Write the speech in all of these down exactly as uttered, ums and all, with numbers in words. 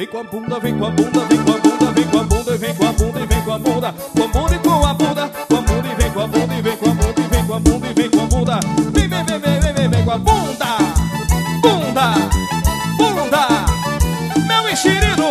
com a bunda, vem com a bunda, vem com a bunda, vem com a bunda, e vem com a bunda, e vem com a bunda, com a bunda e com a bunda, com a bunda e vem com a bunda, e vem com a bunda, e vem com a bunda, e vem com a bunda. Vem, vem, vem, vem, vem, vem, vem com a bunda, bunda, bunda, meu enxerido.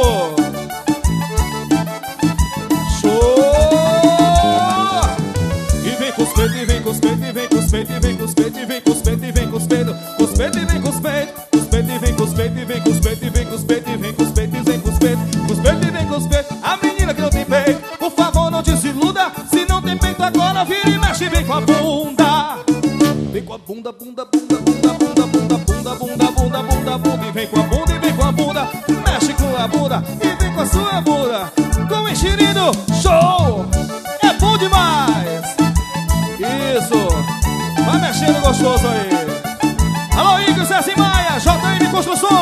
Show! E vem com os peitos, e vem com os peitos, e vem com os peitos, e vem com os peitos, e vem com os peitos, e vem com os peitos, com os peitos, e vem com os peitos, com os peitos, e vem com os peitos, e vem com os peitos, e vem com os peitos, e vem com os peitos, e vem com os peitos, com os peitos, e vem com os peitos. A menina que não tem peito, por favor não desiluda. Se não tem peito agora, vira e mexe, vem com a bunda. Vem com a bunda, bunda, bunda, bunda, bunda, bunda, bunda, bunda, bunda, bunda, bunda. E vem com a bunda, e vem com a bunda, mexe com a bunda, e vem com a sua bunda, com o enxerido. Show! É bom demais! Isso! Vai mexendo gostoso aí. Alô, Igor, Zé Maia, J M Construções.